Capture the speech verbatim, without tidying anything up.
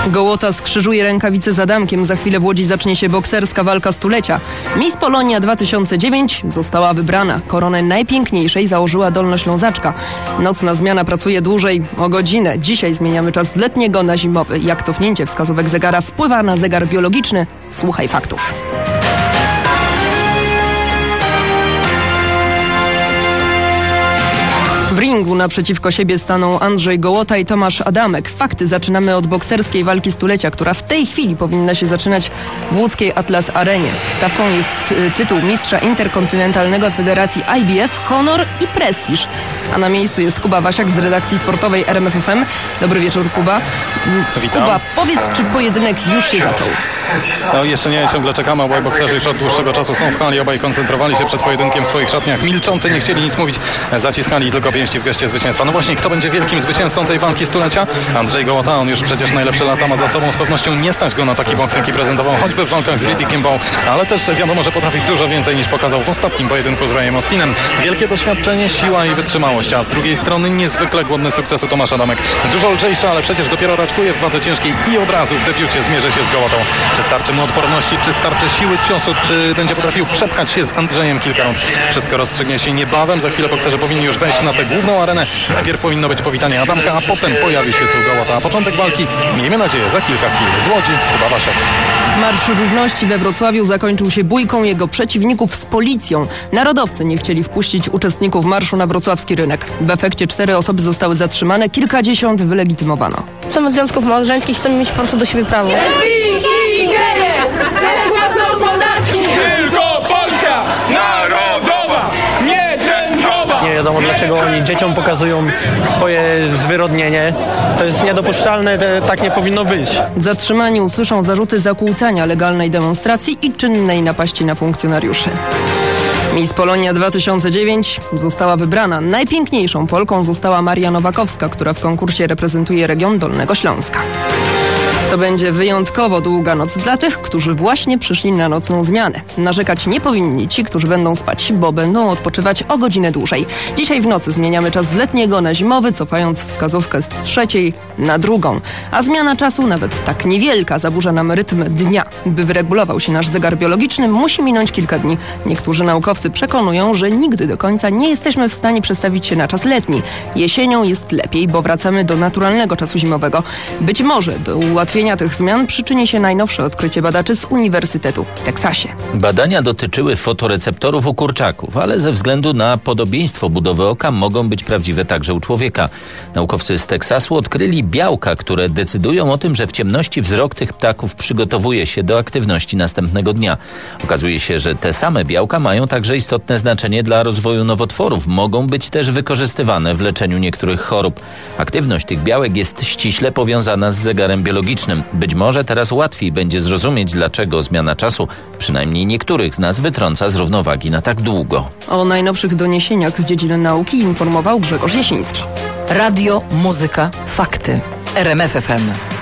Gołota skrzyżuje rękawice z Adamkiem. Za chwilę w Łodzi zacznie się bokserska walka stulecia. Miss Polonia dwa tysiące dziewięć została wybrana. Koronę najpiękniejszej założyła Dolnoślązaczka. Nocna zmiana pracuje dłużej o godzinę. Dzisiaj zmieniamy czas z letniego na zimowy. Jak cofnięcie wskazówek zegara wpływa na zegar biologiczny? Słuchaj faktów. W ringu naprzeciwko siebie staną Andrzej Gołota i Tomasz Adamek. Fakty zaczynamy od bokserskiej walki stulecia, która w tej chwili powinna się zaczynać w łódzkiej Atlas Arenie. Stawką jest tytuł mistrza interkontynentalnego Federacji I B F, honor i prestiż. A na miejscu jest Kuba Wasiak z redakcji sportowej R M F F M. Dobry wieczór, Kuba. Witam. Kuba, powiedz, czy pojedynek już się zaczął? No jeszcze nie, ciągle czekamy. Obaj bokserzy już od dłuższego czasu są w hali. Obaj koncentrowali się przed pojedynkiem w swoich szatniach. Milczący, nie chcieli nic mówić. Zaciskali tylko pięści w geście zwycięstwa. No właśnie, kto będzie wielkim zwycięzcą tej walki stulecia? Andrzej Gołota, on już przecież najlepsze lata ma za sobą. Z pewnością nie stać go na taki boks, jaki prezentował choćby w walkach z Riddickiem Bowe, ale też wiadomo, że potrafi dużo więcej niż pokazał w ostatnim pojedynku z Rayem Austinem. Wielkie doświadczenie, siła i wytrzymałość, a z drugiej strony niezwykle głodny sukcesu Tomasz Adamek. Dużo lżejszy, ale przecież dopiero raczkuje w wadze ciężkiej i od razu w debiucie zmierzy się z Gołotą. Czy starczy mu odporności, czy starczy siły ciosu, czy będzie potrafił przepchać się z Andrzejem kilka rund. Wszystko rozstrzygnie się niebawem. Za chwilę bokserzy powinni już wejść na tę główną arenę. Najpierw powinno być powitanie Adamka, a potem pojawi się tu Gołota. A początek walki, miejmy nadzieję, za kilka chwil. Z Łodzi, Kuba Wasiak. Marsz Równości we Wrocławiu zakończył się bójką jego przeciwników z policją. Narodowcy nie chcieli wpuścić uczestników marszu na wrocławski rynek. W efekcie cztery osoby zostały zatrzymane, kilkadziesiąt wylegitymowano. Chcemy związków małżeńskich, chcemy mieć po prostu do siebie prawo. Tylko Polska narodowa, nie tęczowa! Nie wiadomo, dlaczego oni dzieciom pokazują swoje zwyrodnienie. To jest niedopuszczalne, to tak nie powinno być. Zatrzymani usłyszą zarzuty zakłócania legalnej demonstracji i czynnej napaści na funkcjonariuszy. Miss Polonia dwa tysiące dziewięć została wybrana. Najpiękniejszą Polką została Maria Nowakowska, która w konkursie reprezentuje region Dolnego Śląska. To będzie wyjątkowo długa noc dla tych, którzy właśnie przyszli na nocną zmianę. Narzekać nie powinni ci, którzy będą spać, bo będą odpoczywać o godzinę dłużej. Dzisiaj w nocy zmieniamy czas z letniego na zimowy, cofając wskazówkę z trzeciej na drugą. A zmiana czasu, nawet tak niewielka, zaburza nam rytm dnia. By wyregulował się nasz zegar biologiczny, musi minąć kilka dni. Niektórzy naukowcy przekonują, że nigdy do końca nie jesteśmy w stanie przestawić się na czas letni. Jesienią jest lepiej, bo wracamy do naturalnego czasu zimowego. Być może do ułatwienia tych zmian przyczyni się najnowsze odkrycie badaczy z Uniwersytetu w Teksasie. Badania dotyczyły fotoreceptorów u kurczaków, ale ze względu na podobieństwo budowy oka mogą być prawdziwe także u człowieka. Naukowcy z Teksasu odkryli białka, które decydują o tym, że w ciemności wzrok tych ptaków przygotowuje się do aktywności następnego dnia. Okazuje się, że te same białka mają także istotne znaczenie dla rozwoju nowotworów. Mogą być też wykorzystywane w leczeniu niektórych chorób. Aktywność tych białek jest ściśle powiązana z zegarem biologicznym. Być może teraz łatwiej będzie zrozumieć, dlaczego zmiana czasu przynajmniej niektórych z nas wytrąca z równowagi na tak długo. O najnowszych doniesieniach z dziedziny nauki informował Grzegorz Jasiński. Radio, muzyka, fakty. R M F F M.